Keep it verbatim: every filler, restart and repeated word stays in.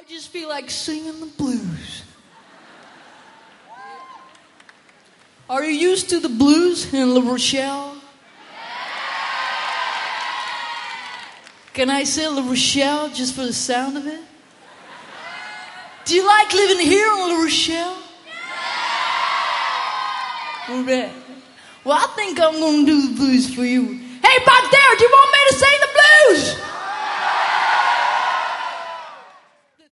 just feel like singing the blues. Are you used to the blues in La Rochelle? Can I say La Rochelle just for the sound of it? Do you like living here in La Rochelle? All right. Well, I think I'm going to do the blues for you. Hey, back there, do you want me to sing the blues?